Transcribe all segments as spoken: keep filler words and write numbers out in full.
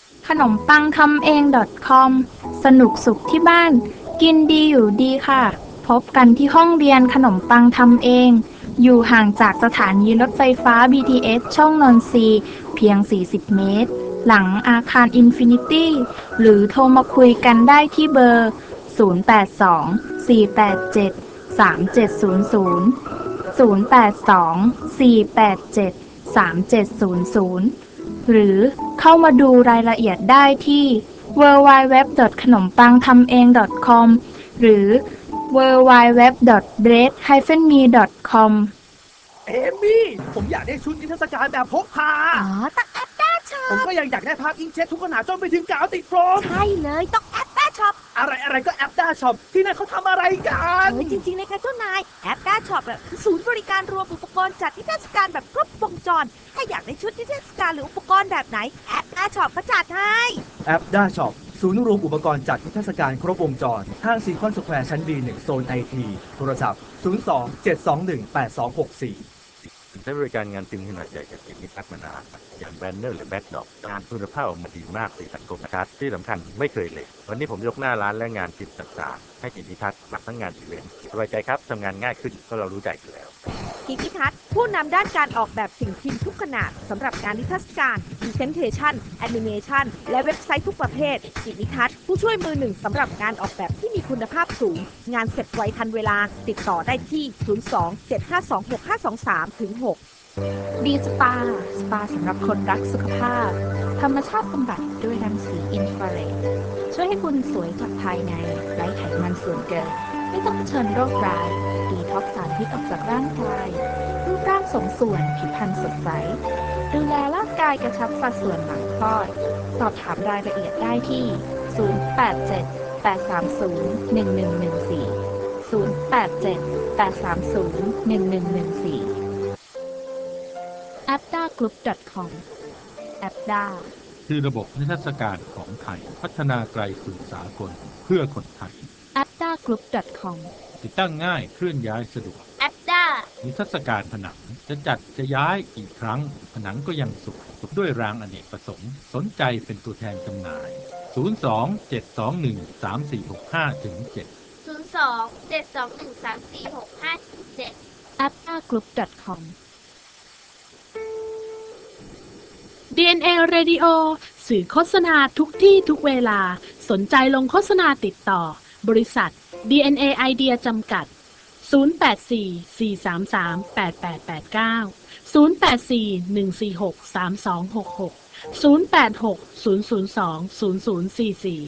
ขนมปังทำเอง .com สนุกสุขที่บ้านกินดีอยู่ดีค่ะพบกันที่ห้องเรียนขนมปังทำเองอยู่ห่างจากสถานีรถไฟฟ้า บี ที เอส ช่องนนทรีเพียงสี่สิบเมตรหลังอาคารอินฟินิตี้หรือโทรมาคุยกันได้ที่เบอร์ศูนย์ แปด สอง สี่ แปด เจ็ด สาม เจ็ด ศูนย์ ศูนย์ ศูนย์ แปด สอง สี่ แปด เจ็ด สาม เจ็ด ศูนย์ ศูนย์หรือเข้ามาดูรายละเอียดได้ที่ ดับเบิลยู ดับเบิลยู ดับเบิลยู ดอท ขนมปังทำเอง .com หรือ ดับเบิลยู ดับเบิลยู ดับเบิลยู ดอท เบรด ไดเฟน มี ดอท คอมเอมี่ผมอยากได้ชุดนิทรรศการแบบพกพาอ๋อต้องแอปด้าช็อผมปก็ยังอยากได้ภาพอิงเจ็ตทุกขนาดจนไปถึงกาวติดโฟมใช่เลยต้องแอปด้าช็อปอะไรอะไรก็แอปด้าช็อปที่นั่นเขาทำอะไรกันเฮ้ยจริงๆเลยค่ะเจ้านายแอปด้าช็อปแบบคือศูนย์บริการรวมอุปกรณ์จัดนิทรรศการแบบครบวงจรถ้าอยากได้ชุดนิทรรศการหรืออุปกรณ์แบบไหนแอปด้าช็อปก็จัดให้แอปด้าช็อปศูนย์รวมอุปกรณ์จัดนิทรรศการครบวงจรห้างซีคอนสแควร์ชั้น บี หนึ่ง โซนไอทีโทรศัพท์ศูนย์ สอง เจ็ด สอง หนึ่ง แปด สอง หก สี่ใช้บริการงานพิมพ์ขนาดใหญ่จากเอกนิทัศน์มานานอย่างแบนเนอร์หรือแบ็กดรอปงานคุณภาพออกมาดีมากสีสันคมชัดที่สำคัญไม่เคยเละวันนี้ผมยกหน้าร้านและงานพิมพ์ต่างๆให้กิจนิทัศน์มาทั้งงานอีเวนต์สบายใจครับทำงานง่ายขึ้นก็เรารู้ใจอยู่แล้วกิจนิทัศน์ผู้นำด้านการออกแบบสิ่งพิมพ์ทุกขนาดสำหรับงานนิทรรศการพรีเซนเทชันแอนิเมชันและเว็บไซต์ทุกประเภทกิจนิทัศน์ผู้ช่วยมือหนึ่งสำหรับงานออกแบบที่มีคุณภาพสูงงานเสร็จไวทันเวลาติดต่อได้ที่ศูนย์ สอง เจ็ด ห้า สอง หก ห้า สอง สาม ถึง หกดีสปาสปาสำหรับคนรักสุขภาพธรรมชาติบำบัดด้วยรังสีอินฟราเรดช่วยให้คุณสวยจากภายในไร้ไขมันส่วนเกินไม่ต้องเผชิญโรคร้ายดีท็อกซ์สารพิษออกจากร่างกายรูปร่างสมส่วนผิวพรรณสดใสดูแลร่างกายกระชับสัดส่วนหลังคลอดสอบถามรายละเอียดได้ที่ศูนย์ แปด เจ็ด แปด สาม ศูนย์ หนึ่ง หนึ่ง หนึ่ง สี่ ศูนย์ แปด เจ็ด แปด สาม ศูนย์ หนึ่ง หนึ่ง หนึ่ง สี่แอปด้ากรุ๊ป .com แอปด้าคือระบบนิทรรศการของไทยพัฒนาไกลสู่สากลเพื่อคนไทยแอปด้ากรุ๊ป .com ติดตั้งง่ายเคลื่อนย้ายสะดวกแอปด้านิทรรศการผนังจะจัดจะย้ายกี่ครั้งผนังก็ยังสุขด้วยรางอเนกประสงค์สนใจเป็นตัวแทนจำหน่าย ศูนย์ สอง เจ็ด สอง หนึ่ง สาม สี่ หก ห้า ถึง เจ็ดศูนย์ สอง เจ็ด สอง หนึ่ง สาม สี่ หก ห้า เจ็ดแอปด้ากรุ๊ป .com ดี เอ็น เอ Radio สื่อโฆษณาทุกที่ทุกเวลาสนใจลงโฆษณาติดต่อบริษัท ดี เอ็น เอ Idea จำกัดศูนย์ แปด สี่ สี่ สาม สาม แปด แปด แปด เก้า ศูนย์ แปด สี่ หนึ่ง สี่ หก สาม สอง หก หก ศูนย์ แปด หก ศูนย์ ศูนย์ สอง ศูนย์ ศูนย์ สี่ สี่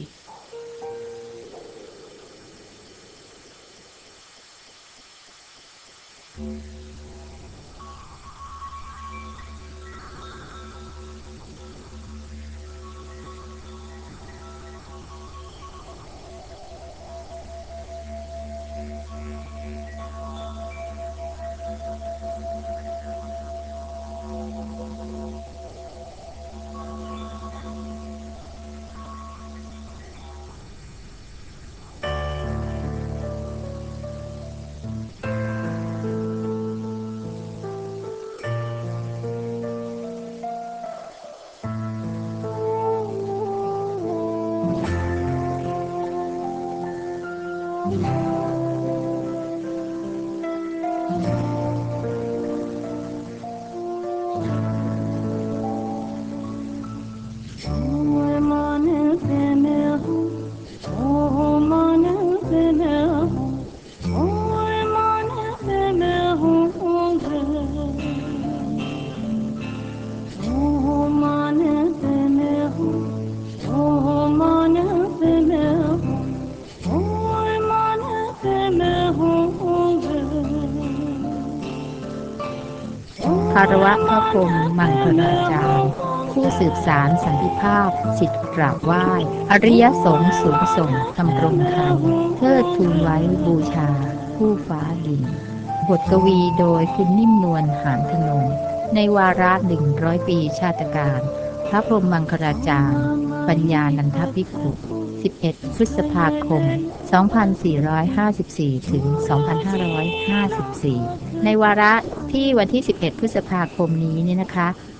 คารวะพระพรหมมังคลาจารย์ผู้สืบสารสันติภาพสิทธิกราบไหว้อริยสงฆ์สูงส่งทำกรงธรรมเทิดทูนไว้บูชาผู้ฟ้าดินบทกวีโดยคุณนิ่มนวลหานธนงในวาระหนึ่งร้อยปีชาตการพระพรหมมังคลาจารย์ปัญญานันทภิกขุสิบเอ็ดพฤษภาคมสองพันสี่ร้อยห้าสิบสี่ถึงสองพันห้าร้อยห้าสิบสี่ในวาระที่วันที่สิบเอ็ดพฤษภาคมนี้เนี่ยนะคะ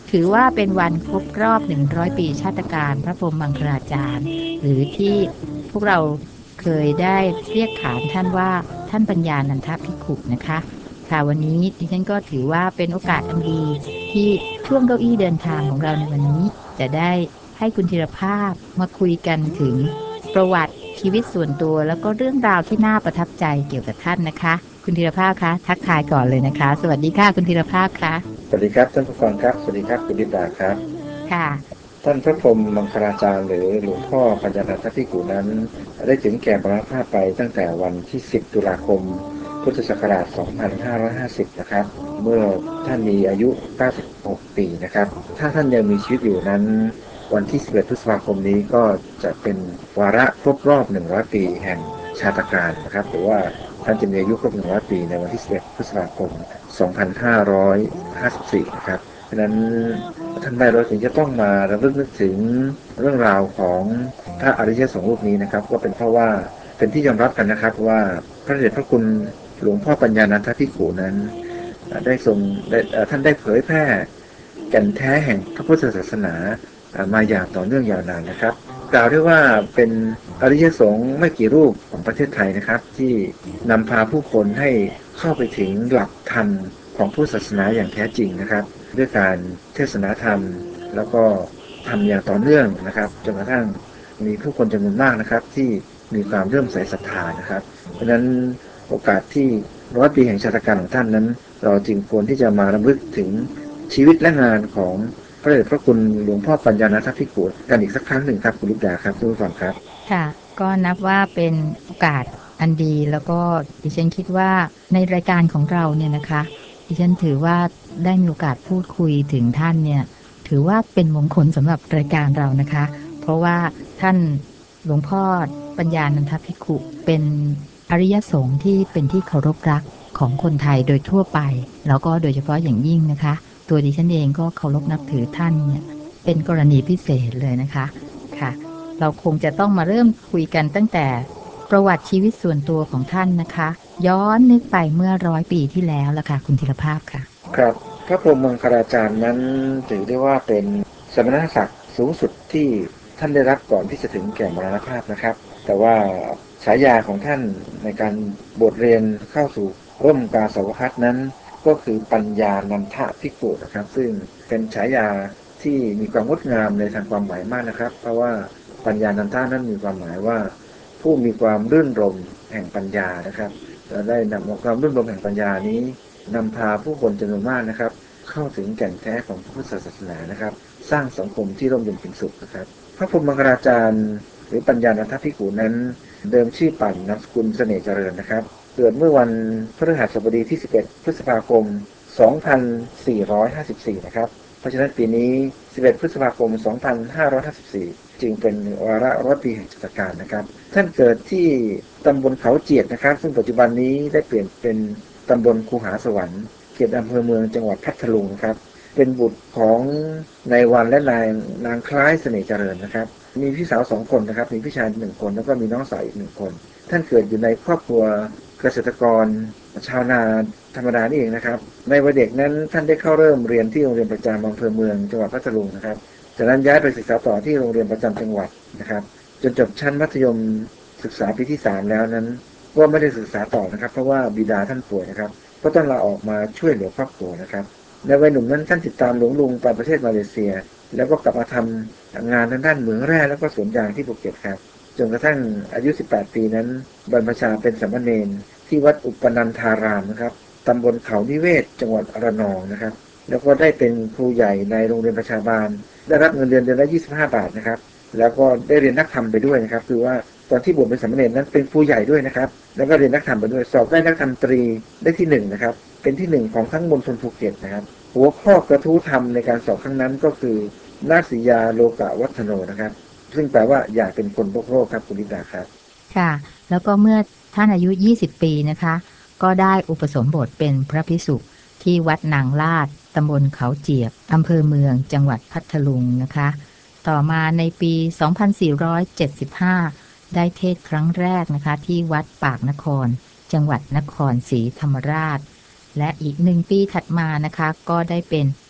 ถือว่าเป็นวันครบรอบหนึ่งร้อยปีชาตการพระพรหมมังคลาจารย์หรือที่พวกเราเคยได้เรียกขานท่านว่าท่านปัญญานันทภิกขุนะคะค่ะวันนี้ดิฉันก็ถือว่าเป็นโอกาสอันดีที่ช่วงเก้าอี้เดินทางของเราในวันนี้จะได้ให้คุณธีรภาพมาคุยกันถึงประวัติชีวิตส่วนตัวแล้วก็เรื่องราวที่น่าประทับใจเกี่ยวกับท่านนะคะคุณธีรภาพคะทักทายก่อนเลยนะคะสวัสดีค่ะคุณธีรภาพคะสวัสดีครับท่านผู้ฟังครับสวัสดีครับคุณดิดาครับค่ะท่านพระพรหมมังคลาจารย์หรือหลวงพ่อปัญญานันทภิกขุนั้นได้ถึงแก่มรณภาพไปตั้งแต่วันที่สิบตุลาคมพุทธศักราชสองพันห้าร้อยห้าสิบนะครับเมื่อท่านมีอายุเก้าสิบหกปีนะครับถ้าท่านยังมีชีวิตอยู่นั้นวันที่สิบเอ็ดพฤษภาคมนี้ก็จะเป็นวาระครบรอบหนึ่งร้อยปีแห่งชาตการนะครับหรือว่าท่านจะมีอายุครบหนึ่งร้อยปีในวันที่สิบเอ็ดพฤษภาคมสองพันห้าร้อยห้าสิบสี่นะครับฉะนั้นท่านใดเราถึงจะต้องมาระลึกนึกถึงเรื่องราวของพระอริยสงฆ์รูปนี้นะครับก็เป็นเพราะว่าเป็นที่ยอมรับกันนะครับว่าพระเดชพระคุณหลวงพ่อปัญญานันทภิกขุนั้นได้ทรงได้ท่านได้เผยแพร่แก่นแท้แห่งพระพุทธศาสนามาอย่างต่อเนื่องยาวนานนะครับกล่าวได้ว่าเป็นอริยสงฆ์ไม่กี่รูปของประเทศไทยนะครับที่นำพาผู้คนให้เข้าไปถึงหลักธรรมของพุทธศาสนาอย่างแท้จริงนะครับด้วยการเทศนาธรรมแล้วก็ทำอย่างต่อเนื่องนะครับจนกระทั่งมีผู้คนจำนวนมากนะครับที่มีความเริ่อมใสศรัทธานะครับเพราะฉะนั้นโอกาสที่ร้อยปีแห่งชาตการของท่านนั้นเราจึงควรที่จะมารำลึกถึงชีวิตและงานของพระเดชพระคุณหลวงพ่อปัญญานันทภิกขุกันอีกสักครั้งหนึ่งครับคุณลูกดาครับทุกท่านครับค่ะก็นับว่าเป็นโอกาสอันดีแล้วก็ดิฉันคิดว่าในรายการของเราเนี่ยนะคะดิฉันถือว่าได้มีโอกาสพูดคุยถึงท่านเนี่ยถือว่าเป็นมงคลสำหรับรายการเรานะคะเพราะว่าท่านหลวงพ่อปัญญานันทภิกขุเป็นอริยสงฆ์ที่เป็นที่เคารพรักของคนไทยโดยทั่วไปแล้วก็โดยเฉพาะอย่างยิ่งนะคะตัวดิฉันเองก็เคารพนับถือท่านเนี่ยเป็นกรณีพิเศษเลยนะคะค่ะเราคงจะต้องมาเริ่มคุยกันตั้งแต่ประวัติชีวิตส่วนตัวของท่านนะคะย้อนนึกไปเมื่อร้อยปีที่แล้วละค่ะคุณธีรภาพค่ะครับพระพรหมมังคลาจารย์นั้นถือได้ว่าเป็นสมณศักดิ์สูงสุดที่ท่านได้รับก่อนที่จะถึงแก่มรณภาพนะครับแต่ว่าฉายาของท่านในการบทเรียนเข้าสู่ร่มกาสาวพัสนั้นก็คือปัญญานันทภิกขุนะครับซึ่งเป็นฉายาที่มีความงดงามในทางความหมายมากนะครับเพราะว่าปัญญานันทานั้นมีความหมายว่าผู้มีความรื่นรมแห่งปัญญานะครับและได้นำความรื่นรมแห่งปัญญานี้นำพาผู้คนจำนวนมากนะครับเข้าถึงแก่นแท้ของพุทธศาสนานะครับสร้างสังคมที่ร่มเย็นเป็นสุขนะครับพระพรหมมังคลาจารย์หรือปัญญานันทภิกขุนั้นเดิมชื่อปั่นนามสกุลเสน่ห์เจริญนะครับเกิดเมื่อวันพฤหัสบดีที่สิบเอ็ดพฤษภาคมสองพันสี่ร้อยห้าสิบสี่นะครับเพราะฉะนั้นปีนี้สิบเอ็ดพฤษภาคมสองพันห้าร้อยห้าสิบสี่จึงเป็นวาระร้อยปีแห่งชาตการนะครับท่านเกิดที่ตำบลเขาเจียดนะครับซึ่งปัจจุบันนี้ได้เปลี่ยนเป็นตำบลคูหาสวรรค์เขตอำเภอเมืองจังหวัดพัทลุงครับเป็นบุตรของนายวันและนายนางคล้ายเสน่ห์เจริญนะครับมีพี่สาวสองคนนะครับมีพี่ชายหนึ่งคนแล้วก็มีน้องสาวอีกหนึ่งคนท่านเกิดอยู่ในครอบครัวเกษตรกรชาวนาธรรมดานี่เองนะครับในวัยเด็กนั้นท่านได้เข้าเริ่มเรียนที่โรงเรียนประจำอำเภอเมืองจังหวัดพัทลุงนะครับจากนั้นย้ายไปศึกษาต่อที่โรงเรียนประจำจังหวัดนะครับจนจบชั้นมัธยมศึกษาปีที่สามแล้วนั้นก็ไม่ได้ศึกษาต่อนะครับเพราะว่าบิดาท่านป่วยนะครับก็ต้องลาออกมาช่วยเหลือครอบครัวนะครับในวัยหนุ่มนั้นท่านติดตามหลวงลุงไปประเทศมาเลเซียแล้วก็กลับมาทำงานทางด้านเหมืองแร่แล้วก็สวนยางที่ภูเก็ตครับจนกระทั่งอายุสิบแปดปีนั้นบรรพชาเป็นสามเณรที่วัดอุปนันธารามนะครับตำบลเขานิเวศจังหวัดระนองนะครับแล้วก็ได้เป็นครูใหญ่ในโรงเรียนประชาบาลได้รับเงินเดือนเดือนละยี่สิบห้าบาทนะครับแล้วก็ได้เรียนนักธรรมไปด้วยนะครับคือว่าตอนที่บวชเป็นสามเณรนั้นเป็นครูใหญ่ด้วยนะครับแล้วก็เรียนนักธรรมไปด้วยสอบได้นักธรรมตรีได้ที่หนึ่งนะครับเป็นที่หนึ่งของทั้งมณฑลภูเก็ตนะครับหัวข้อกระทู้ธรรมในการสอบครั้งนั้นก็คือนาสิยาโลกวัฒโนนะครับซึ่งแปลว่าอยากเป็นคนโลกโลกครับคุณลิดาครับค่ะแล้วก็เมื่อท่านอายุยี่สิบปีนะคะก็ได้อุปสมบทเป็นพระภิกษุที่วัดนางลาดตำบลเขาเจียบอำเภอเมืองจังหวัดพัทลุงนะคะต่อมาในปีสองพันสี่ร้อยเจ็ดสิบห้าได้เทศครั้งแรกนะคะที่วัดปากนครจังหวัดนครศรีธรรมราชและอีกหนึ่งปีถัดมานะคะก็ได้เป็น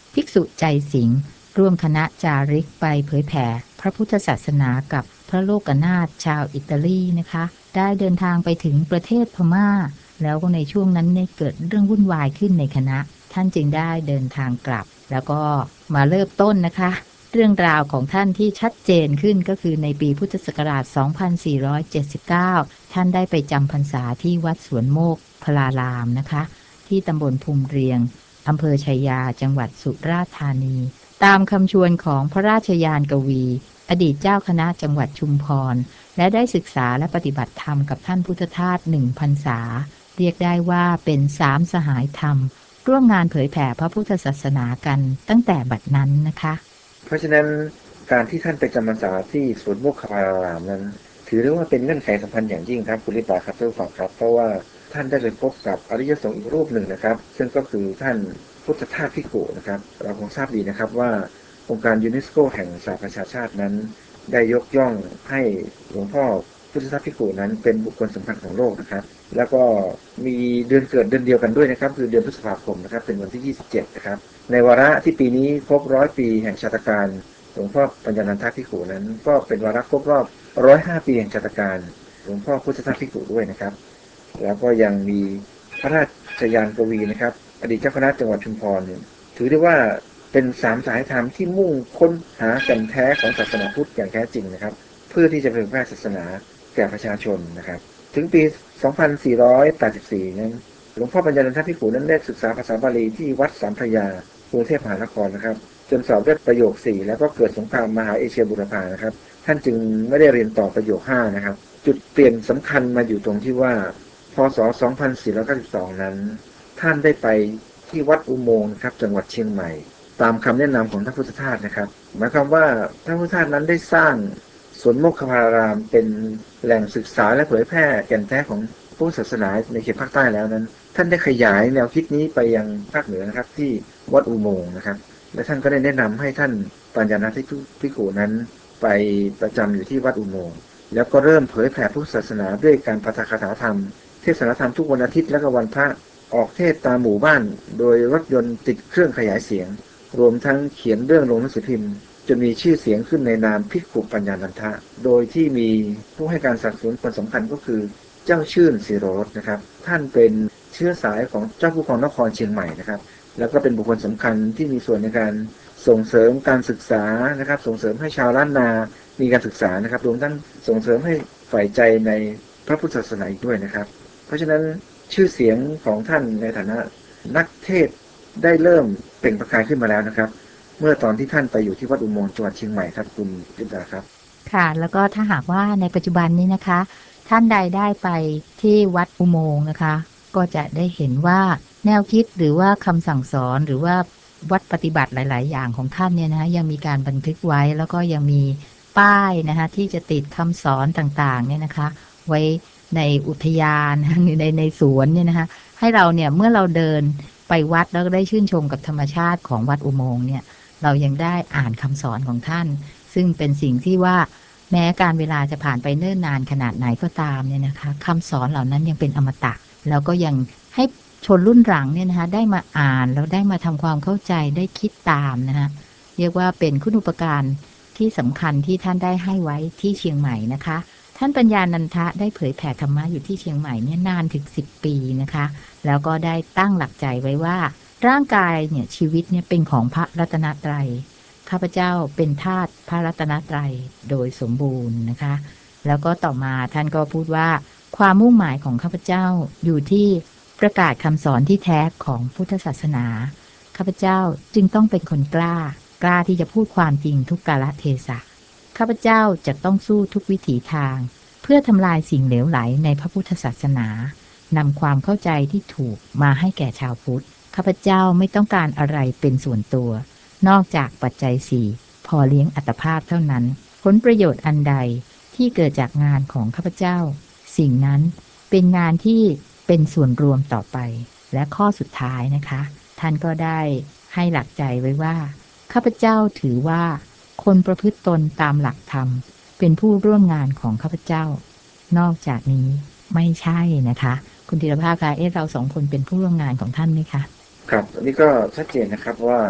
ภิกษุใจสิงห์ร่วมคณะจาริกไปเผยแผ่พระพุทธศาสนากับพระโลกนาถชาวอิตาลีนะคะได้เดินทางไปถึงประเทศพม่าแล้วก็ในช่วงนั้นเนี่ยเกิดเรื่องวุ่นวายขึ้นในคณะท่านจึงได้เดินทางกลับแล้วก็มาเริ่มต้นนะคะเรื่องราวของท่านที่ชัดเจนขึ้นก็คือในปีพุทธศักราช สองพันสี่ร้อยเจ็ดสิบเก้า ท่านได้ไปจำพรรษาที่วัดสวนโมกพลารามนะคะที่ตำบลภูมิเรียงอำเภอชัยยาจังหวัดสุราษฎร์ธานีตามคำชวนของพระราชยานกวีอดีตเจ้าคณะจังหวัดชุมพรและได้ศึกษาและปฏิบัติธรรมกับท่านพุทธทาสหนึ่งพรรษาเรียกได้ว่าเป็นสามสหายธรรมร่วมงานเผยแผ่พระพุทธศาสนากันตั้งแต่บัดนั้นนะคะเพราะฉะนั้นการที่ท่านไปจำพรรษาที่สวนโมกขพารามนั้นถือได้ว่าเป็นเงื่อนไขสำคัญอย่างยิ่งครับคุณลิปาครับท่านผู้ฟังครับเพราะว่าท่านได้ไปพบกับอริยสงฆ์อีกรูปหนึ่งนะครับซึ่งก็คือท่านพุทธทาสภิกขุนะครับเราคงทราบดีนะครับว่าองค์การยูเนสโกแห่งสหประชาชาตินั้นได้ยกย่องให้หลวงพ่อพุทธทาสภิกขุนั้นเป็นบุคคลสำคัญของโลกนะครับแล้วก็มีเดือนเกิดเดือนเดียวกันด้วยนะครับคือเดือนพฤษภาคมนะครับเป็นวันที่ยี่สิบเจ็ดนะครับในวาระที่ปีนี้ครบร้อยปีแห่งชาตการหลวงพ่อปัญญานันทภิกขุนั้นก็เป็นวาระครบรอบหนึ่งร้อยห้าปีแห่งชาตการหลวงพ่อพุทธทาสภิกขุด้วยนะครับแล้วก็ยังมีพระราชยานกวีนะครับอดีตเจ้าคณะจังหวัดชุมพรเนี่ยถือได้ว่าเป็นสามสายธรรมที่มุ่งค้นหาแก่นแท้ของศาสนาพุทธอย่างแท้จริงนะครับเพื่อที่จะเผยแพร่ศาสนาแก่ประชาชนนะครับถึงปี สองพันสี่ร้อยแปดสิบสี่ นั้นหลวงพ่อปัญญานันทภิกขุนั้นได้ศึกษาภาษาบาลีที่วัดสามพระยากรุงเทพมหานครนะครับจนสอบได้ประโยคสี่แล้วก็เกิดสงครามมหาเอเชียบูรพานะครับท่านจึงไม่ได้เรียนต่อประโยคห้านะครับจุดเปลี่ยนสำคัญมาอยู่ตรงที่ว่าพ.ศ. สองพันสี่ร้อยเก้าสิบสอง นั้นท่านได้ไปที่วัดอุโมงค์ครับจังหวัดเชียงใหม่ตามคำแนะนำของท่านพุทธทาสนะครับหมายความว่าท่านพุทธทาสนั้นได้สร้างสวนโมกขพารามเป็นแหล่งศึกษาและเผยแพร่แก่นแท้ของพุทธศาสนาในเขตภาคใต้แล้วนั้นท่านได้ขยายแนวคิดนี้ไปยังภาคเหนือนะครับที่วัดอุโมงค์นะครับและท่านก็ได้แนะนำให้ท่านปัญญานันทภิกขุนั้นไปประจำอยู่ที่วัดอุโมงค์แล้วก็เริ่มเผยแผ่พุทธศาสนาด้วยการปาฐกถาธรรมเทศนาธรรมทุกวันอาทิตย์และก็วันพระออกเทศตามหมู่บ้านโดยรถยนต์ติดเครื่องขยายเสียงรวมทั้งเขียนเรื่องลงหนังสือพิมพ์จนมีชื่อเสียงขึ้นในนามภิกขุปัญญานันทะโดยที่มีผู้ให้การสนับสนุนคนสำคัญก็คือเจ้าชื่นศิโรสนะครับท่านเป็นเชื้อสายของเจ้าผู้ครองนครเชียงใหม่นะครับแล้วก็เป็นบุคคลสำคัญที่มีส่วนในการส่งเสริมการศึกษานะครับส่งเสริมให้ชาวล้านนามีการศึกษานะครับรวมทั้งส่งเสริมให้ใฝ่ใจในพระพุทธศาสนาอีกด้วยนะครับเพราะฉะนั้นชื่อเสียงของท่านในฐานะนักเทศได้เริ่มเปล่งประกายขึ้นมาแล้วนะครับเมื่อตอนที่ท่านไปอยู่ที่วัดอุโมงค์จังหวัดเชียงใหม่ครับคุณลิดาครับค่ะแล้วก็ถ้าหากว่าในปัจจุบันนี้นะคะท่านใดได้ไปที่วัดอุโมงค์นะคะก็จะได้เห็นว่าแนวคิดหรือว่าคำสั่งสอนหรือว่าวัดปฏิบัติหลายๆอย่างของท่านเนี่ยนะคะยังมีการบันทึกไว้แล้วก็ยังมีป้ายนะคะที่จะติดคำสอนต่างๆเนี่ยนะคะไว้ในอุทยานหรือในในสวนเนี่ยนะคะให้เราเนี่ยเมื่อเราเดินไปวัดแล้วก็ได้ชื่นชมกับธรรมชาติของวัดอุโมงค์เนี่ยเรายังได้อ่านคำสอนของท่านซึ่งเป็นสิ่งที่ว่าแม้การเวลาจะผ่านไปเนิ่นนานขนาดไหนก็ตามเนี่ยนะคะคำสอนเหล่านั้นยังเป็นอมตะแล้วก็ยังให้ชนรุ่นหลังเนี่ยนะคะได้มาอ่านแล้วได้มาทำความเข้าใจได้คิดตามนะคะเรียกว่าเป็นคุณูปการที่สำคัญที่ท่านได้ให้ไว้ที่เชียงใหม่นะคะท่านปัญญานันทะได้เผยแผ่ธรรมะอยู่ที่เชียงใหม่เนี่ยนานถึงสิบปีนะคะแล้วก็ได้ตั้งหลักใจไว้ว่าร่างกายเนี่ยชีวิตเนี่ยเป็นของพระรัตนตรัยข้าพเจ้าเป็นทาสพระรัตนตรัยโดยสมบูรณ์นะคะแล้วก็ต่อมาท่านก็พูดว่าความมุ่งหมายของข้าพเจ้าอยู่ที่ประกาศคำสอนที่แท้ของพุทธศาสนาข้าพเจ้าจึงต้องเป็นคนกล้ากล้าที่จะพูดความจริงทุกกาลเทศะข้าพเจ้าจะต้องสู้ทุกวิถีทางเพื่อทำลายสิ่งเหลวไหลในพระพุทธศาสนานำความเข้าใจที่ถูกมาให้แก่ชาวพุทธข้าพเจ้าไม่ต้องการอะไรเป็นส่วนตัวนอกจากปัจจัยสี่พอเลี้ยงอัตภาพเท่านั้นผลประโยชน์อันใดที่เกิดจากงานของข้าพเจ้าสิ่งนั้นเป็นงานที่เป็นส่วนรวมต่อไปและข้อสุดท้ายนะคะท่านก็ได้ให้หลักใจไว้ว่าข้าพเจ้าถือว่าคนประพฤติตนตามหลักธรรมเป็นผู้ร่วมงานของข้าพเจ้านอกจากนี้ไม่ใช่นะคะคุณธีรภาพคะเอ๊ะเราสองคนเป็นผู้ร่วมงานของท่านไหมคะครับอันนี้ก็ชัดเจนนะครับว่า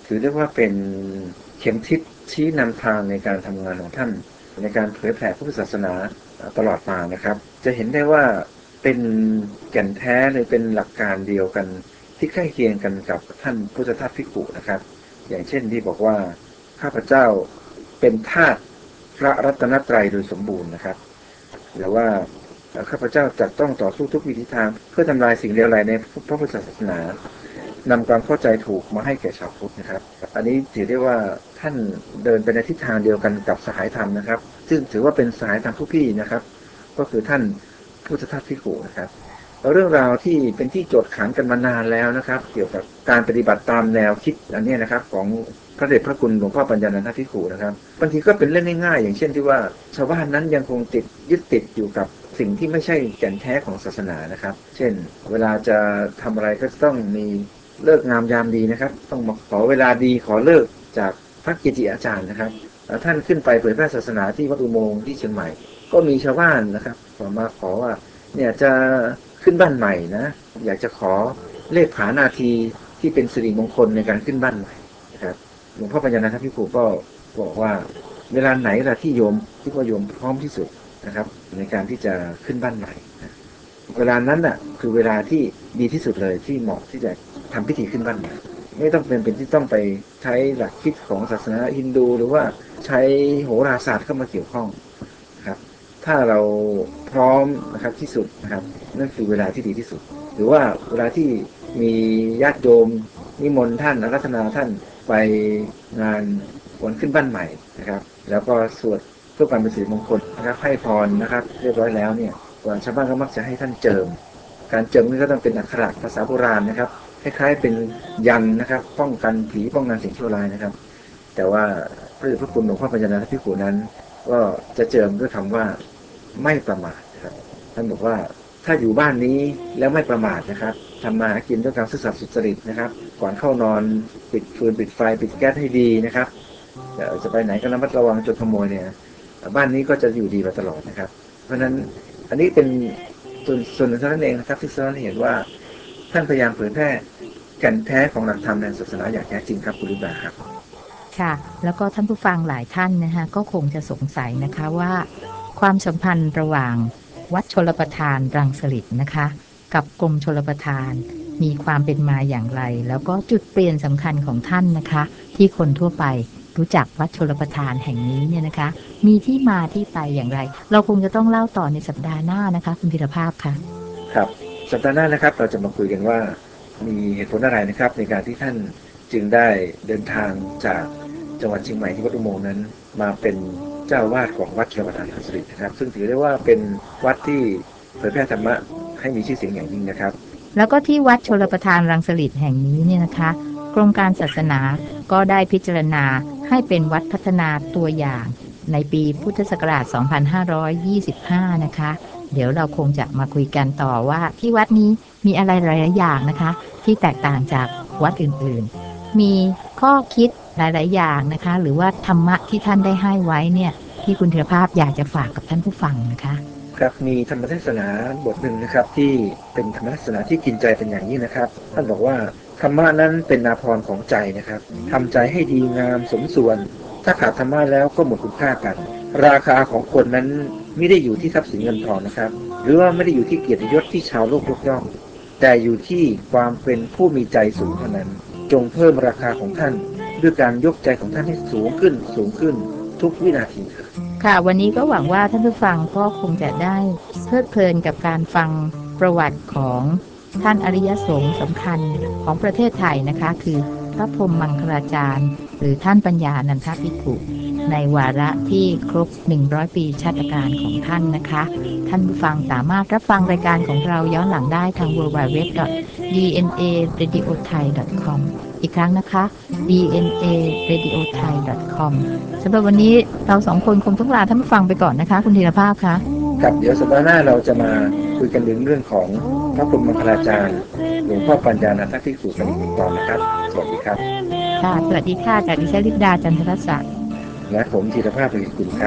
ถือได้ว่าเป็นเข็มทิศชี้นำทางในการทำงานของท่านในการเผยแผ่พุทธศาสนาตลอดมานะครับจะเห็นได้ว่าเป็นแก่นแท้เลยเป็นหลักการเดียวกันที่ใกล้เคียงกันกับท่านพุทธทาสภิกขุนะครับอย่างเช่นที่บอกว่าข้าพเจ้าเป็นทาสพระรัตนตรัยโดยสมบูรณ์นะครับหรือว่าข้าพเจ้าจะต้องต่อสู้ทุกวิถีทางเพื่อทำลายสิ่งเลวร้ายในพระพุทธศาสนานำความเข้าใจถูกมาให้แก่ชาวพุทธนะครับอันนี้ถือได้ว่าท่านเดินไปในทิศทางเดียวกันกับสหายธรรมนะครับซึ่งถือว่าเป็นสหายธรรมผู้พี่นะครับก็คือท่านพุทธทาสภิกขุนะครับแล้วเรื่องราวที่เป็นที่โจทย์ขานกันมานานแล้วนะครับเกี่ยวกับการปฏิบัติตามแนวคิดอันนี้นะครับของพระเดชพระคุณหลวงพ่อปัญญานันทภิกขุนะครับบางทีก็เป็นเรื่องง่ายๆอย่างเช่นที่ว่าชาวบ้านนั้นยังคงติดยึดติดอยู่กับสิ่งที่ไม่ใช่แก่นแท้ของศาสนานะครับเช่นเวลาจะทำอะไรก็ต้องมีเลิกงามยามดีนะครับต้องมาขอเวลาดีขอเลิกจากพระเกจิอาจารย์นะครับท่านขึ้นไปเผยแพร่ศาสนาที่วัดอุโมงค์ที่เชียงใหม่ก็มีชาวบ้านนะครับขอมาขอว่าเนี่ยจะขึ้นบ้านใหม่นะอยากจะขอเลขผานาทีที่เป็นสิริมงคลในการขึ้นบ้านใหม่นะครับหลวงพ่อปัญญานันทภิกขุก็บอกว่าเวลาไหนล่ะที่โยมที่ว่าโยมพร้อมที่สุดนะครับในการที่จะขึ้นบ้านใหม่นะเวลานั้นน่ะคือเวลาที่ดีที่สุดเลยที่เหมาะที่จะทำพิธีขึ้นบ้านใหม่ไม่ต้องเป็นเป็นที่ต้องไปใช้หลักคิดของศาสนาฮินดูหรือว่าใช้โหราศาสตร์เข้ามาเกี่ยวข้องครับถ้าเราพร้อมนะครับที่สุดนะครับนั่นคือเวลาที่ดีที่สุดหรือว่าเวลาที่มีญาติโยมนิมนต์ท่านอาราธนาท่านไปงานวันขึ้นบ้านใหม่นะครับแล้วก็สวดเพื่อความเป็นสิริมงคลนะครับให้พรนะครับเรียบร้อยแล้วเนี่ยวันชาวบ้านก็มักจะให้ท่านเจิมการเจิมนี่ก็ต้องเป็นอักขระภาษาโบราณนะครับคล้ายๆเป็นยันนะครับป้องกันผีป้องกันสิ่งชั่วร้ายนะครับแต่ว่าพระเดชพระคุณหลวงพ่อปัญญานันทภิกขุนั้นก็จะเจิมด้วยคำว่าไม่ประมาทนะครับท่านบอกว่าถ้าอยู่บ้านนี้แล้วไม่ประมาทนะครับทำมาหากินด้วยความซื่อสัตย์สุจริตนะครับก่อนเข้านอนปิดฟืนปิดไฟปิดแก๊สให้ดีนะครับจะไปไหนก็ระมัดระวังจนขโมยเนี่ยบ้านนี้ก็จะอยู่ดีมาตลอดนะครับเพราะฉะนั้นอันนี้เป็นส่วนส่วนหนึ่งเท่านั้นเองนะครับที่สะท้อนเห็นว่าท่านพยายามเผยแพร่แก่นแท้ของหลักธรรมในศาสนาอย่างแท้จริงครับคุณลิบาครับค่ะแล้วก็ท่านผู้ฟังหลายท่านนะคะก็คงจะสงสัยนะคะว่าความสัมพันธ์ระหว่างวัดชลประทานรังสฤษนะคะกับกรมชลประทานมีความเป็นมาอย่างไรแล้วก็จุดเปลี่ยนสำคัญของท่านนะคะที่คนทั่วไปรู้จักวัดชลประทานแห่งนี้เนี่ยนะคะมีที่มาที่ไปอย่างไรเราคงจะต้องเล่าต่อในสัปดาห์หน้านะคะคุณธีรภาพค่ะครับสัปดาห์หน้านะครับเราจะมาคุยกันว่ามีเหตุผลอะไรนะครับในการที่ท่านจึงได้เดินทางจากจังหวัดเชียงใหม่ที่วัดอุโมงค์นั้นมาเป็นเจ้าวาดของวัดชลประทานรังสฤษนะครับซึ่งถือได้ว่าเป็นวัดที่เผยแพร่ธรรมะให้มีชื่อเสียงอย่างยิ่งนะครับแล้วก็ที่วัดชลประทานรังสฤษแห่งนี้เนี่ยนะคะกรมการศาสนาก็ได้พิจารณาให้เป็นวัดพัฒนาตัวอย่างในปีพุทธศักราช สองพันห้าร้อยยี่สิบห้า นะคะเดี๋ยวเราคงจะมาคุยกันต่อว่าที่วัดนี้มีอะไรหลายๆอย่างนะคะที่แตกต่างจากวัดอื่นๆมีข้อคิดหลายๆอย่างนะคะหรือว่าธรรมะที่ท่านได้ให้ไว้เนี่ยที่คุณธีรภาพอยากจะฝากกับท่านผู้ฟังนะคะครับมีธรรมเทศนาบทหนึ่งนะครับที่เป็นธรรมเทศนาที่กินใจเป็นอย่างยิ่งนะครับท่านบอกว่าธรรมะนั้นเป็นนาภรณ์ของใจนะครับทำใจให้ดีงามสมส่วนถ้าขาดธรรมะแล้วก็หมดคุณค่ากันราคาของคนนั้นไม่ได้อยู่ที่ทรัพย์สินเงินทองนะครับหรือว่าไม่ได้อยู่ที่เกียรติยศที่ชาวโลกยกย่องแต่อยู่ที่ความเป็นผู้มีใจสูงเท่านั้นจงเพิ่มราคาของท่านด้วยการยกใจของท่านให้สูงขึ้นสูงขึ้นทุกวินาทีเถิดค่ะวันนี้ก็หวังว่าท่านผู้ฟังก็คงจะได้เพลิดเพลินกับการฟังประวัติของท่านอริยสงฆ์สำคัญของประเทศไทยนะคะคือพระพรหมมังคลาจารย์หรือท่านปัญญานันทภิกขุในวาระที่ครบหนึ่งร้อยปีชาตการของท่านนะคะท่านผู้ฟังสามารถรับฟังรายการของเราย้อนหลังได้ทาง ดับเบิลยู ดับเบิลยู ดับเบิลยู ดอท ดี เอ็น เอ เรดิโอ ไทย ดอท คอม อีกครั้งนะคะ ดี เอ็น เอ เรดิโอ ไทย ดอท คอม สำหรับวันนี้เราสองคนคงต้องลาท่านผู้ฟังไปก่อนนะคะคุณธีรภาพคะครับเดี๋ยวสัปดาห์หน้าเราจะมาคุยกันถึงเรื่องของพระพรหมมังคลาจารย์หลวงพ่อปัญญานันทภิกขุกันอีกตอนนะครับสวัสดีครับค่ะสวัสดีค่ะจากดิฉันลิปดาจันทรศักดิ์และผมธีรภาพประกิจกุล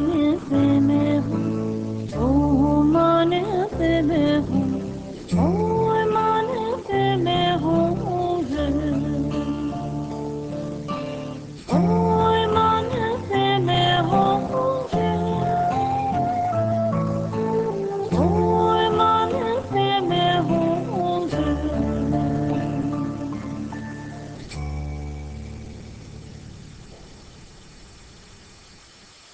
ครับ